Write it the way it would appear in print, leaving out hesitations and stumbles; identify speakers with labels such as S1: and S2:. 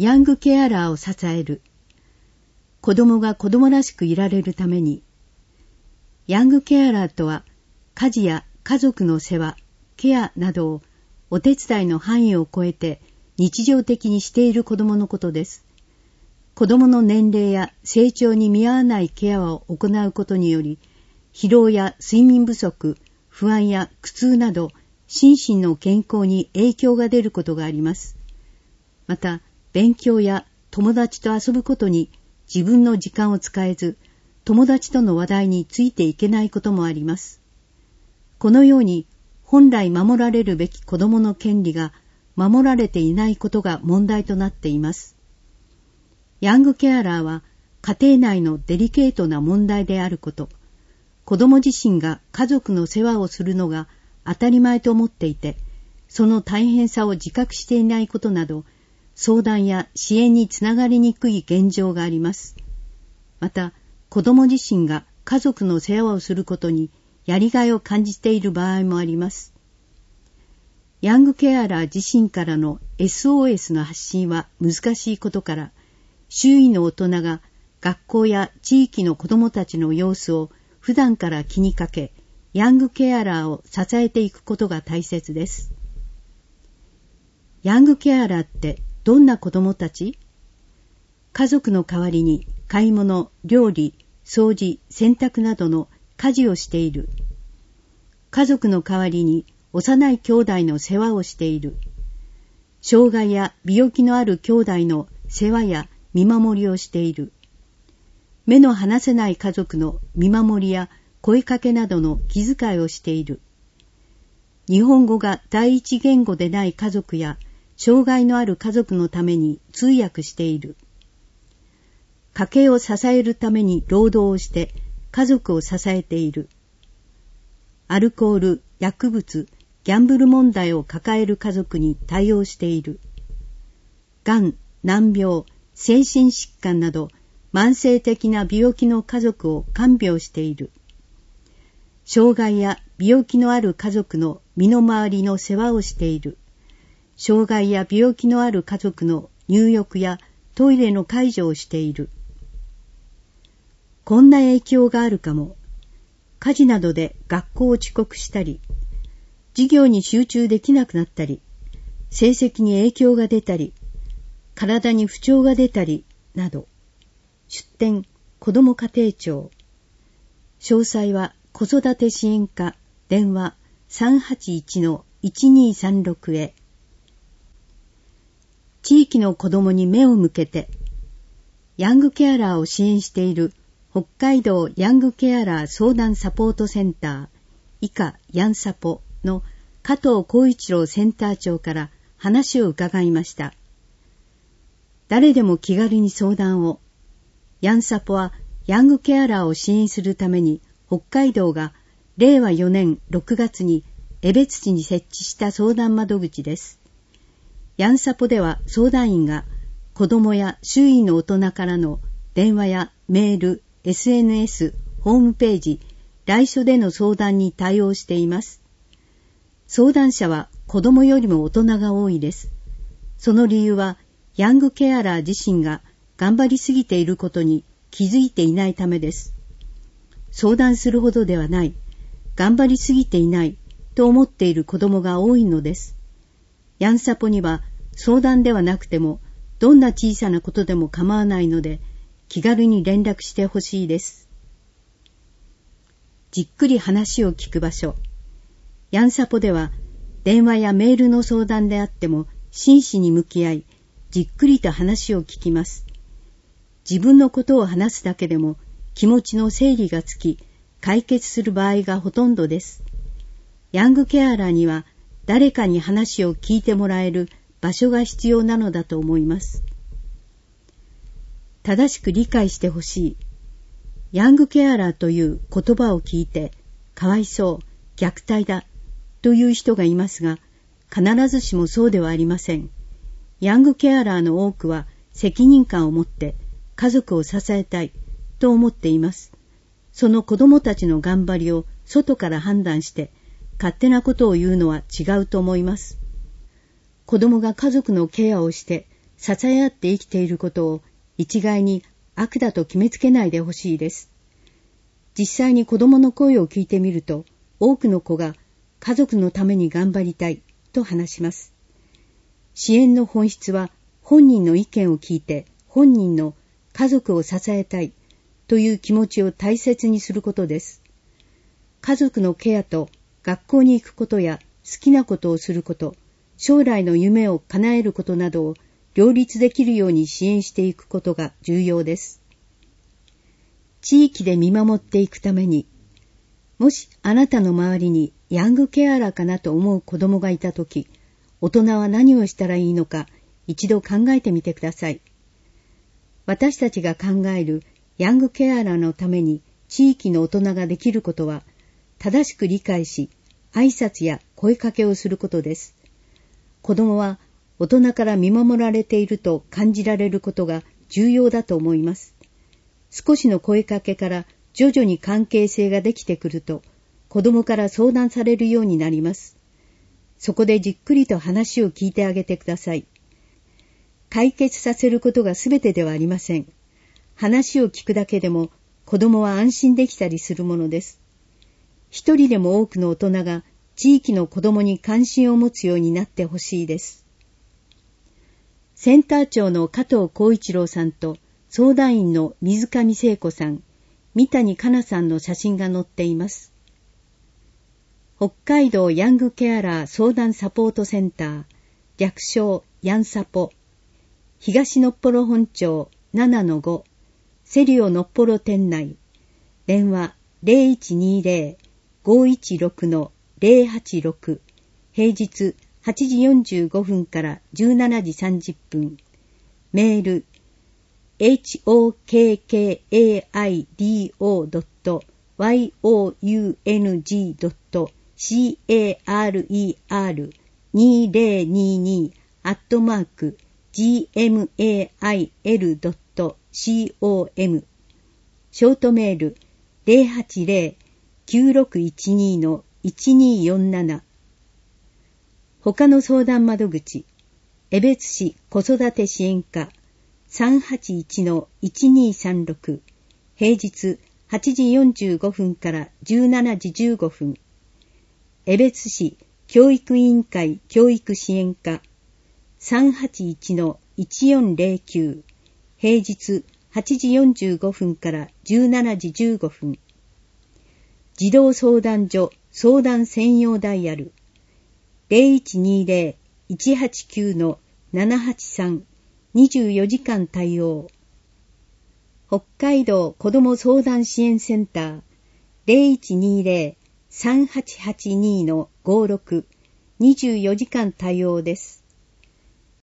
S1: ヤングケアラーを支える。子供が子供らしくいられるために。ヤングケアラーとは、家事や家族の世話、ケアなどをお手伝いの範囲を超えて日常的にしている子供のことです。子供の年齢や成長に見合わないケアを行うことにより、疲労や睡眠不足、不安や苦痛など、心身の健康に影響が出ることがあります。また、勉強や友達と遊ぶことに自分の時間を使えず、友達との話題についていけないこともあります。このように、本来守られるべき子供の権利が守られていないことが問題となっています。ヤングケアラーは家庭内のデリケートな問題であること、子供自身が家族の世話をするのが当たり前と思っていて、その大変さを自覚していないことなど、相談や支援につながりにくい現状があります。また、子供自身が家族の世話をすることにやりがいを感じている場合もあります。ヤングケアラー自身からの SOS の発信は難しいことから、周囲の大人が学校や地域の子供たちの様子を普段から気にかけ、ヤングケアラーを支えていくことが大切です。ヤングケアラーってどんな子供たち？家族の代わりに買い物、料理、掃除、洗濯などの家事をしている。家族の代わりに幼い兄弟の世話をしている。障害や病気のある兄弟の世話や見守りをしている。目の離せない家族の見守りや声かけなどの気遣いをしている。日本語が第一言語でない家族や障害のある家族のために通訳している。家計を支えるために労働をして家族を支えている。アルコール、薬物、ギャンブル問題を抱える家族に対応している。がん、難病、精神疾患など慢性的な病気の家族を看病している。障害や病気のある家族の身の回りの世話をしている。障害や病気のある家族の入浴やトイレの介助をしている。こんな影響があるかも。家事などで学校を遅刻したり、授業に集中できなくなったり、成績に影響が出たり、体に不調が出たりなど。出典子ども家庭庁。詳細は子育て支援課電話 381-1236 へ。地域の子どもに目を向けて、ヤングケアラーを支援している北海道ヤングケアラー相談サポートセンター以下ヤンサポの加藤浩一郎センター長から話を伺いました。誰でも気軽に相談を。ヤンサポはヤングケアラーを支援するために北海道が令和4年6月に江別市に設置した相談窓口です。ヤンサポでは相談員が子どもや周囲の大人からの電話やメール、SNS、ホームページ、来所での相談に対応しています。相談者は子どもよりも大人が多いです。その理由はヤングケアラー自身が頑張りすぎていることに気づいていないためです。相談するほどではない、頑張りすぎていないと思っている子どもが多いのです。ヤンサポには相談ではなくてもどんな小さなことでも構わないので気軽に連絡してほしいです。じっくり話を聞く場所。ヤンサポでは電話やメールの相談であっても真摯に向き合い、じっくりと話を聞きます。自分のことを話すだけでも気持ちの整理がつき、解決する場合がほとんどです。ヤングケアラーには誰かに話を聞いてもらえる場所が必要なのだと思います。正しく理解してほしい。ヤングケアラーという言葉を聞いて、かわいそう、虐待だという人がいますが、必ずしもそうではありません。ヤングケアラーの多くは責任感を持って家族を支えたいと思っています。その子供たちの頑張りを外から判断して勝手なことを言うのは違うと思います。子供が家族のケアをして支え合って生きていることを一概に悪だと決めつけないでほしいです。実際に子供の声を聞いてみると、多くの子が家族のために頑張りたいと話します。支援の本質は本人の意見を聞いて本人の家族を支えたいという気持ちを大切にすることです。家族のケアと学校に行くことや好きなことをすること、将来の夢を叶えることなどを両立できるように支援していくことが重要です。地域で見守っていくために、もしあなたの周りにヤングケアラーかなと思う子供がいたとき、大人は何をしたらいいのか一度考えてみてください。私たちが考えるヤングケアラーのために地域の大人ができることは、正しく理解し、挨拶や声かけをすることです。子供は大人から見守られていると感じられることが重要だと思います。少しの声かけから徐々に関係性ができてくると、子供から相談されるようになります。そこでじっくりと話を聞いてあげてください。解決させることがすべてではありません。話を聞くだけでも子供は安心できたりするものです。一人でも多くの大人が地域の子供に関心を持つようになってほしいです。センター長の加藤浩一郎さんと相談員の水上聖子さん、三谷香奈さんの写真が載っています。北海道ヤングケアラー相談サポートセンター、略称ヤンサポ、東のっぽろ本町 7-5、セリオのっぽろ店内、電話 0120-516-086、平日8時45分から17時30分、メール、hokkaider.young.carer2020@gmail.com、ショートメール 080-9612-1247。他の相談窓口、江別市子育て支援課 381-1236、平日8時45分から17時15分。江別市教育委員会教育支援課 381-1409、平日8時45分から17時15分。児童相談所相談専用ダイヤル 0120-189-783、24時間対応。北海道子ども相談支援センター 0120-3882-56、24時間対応です。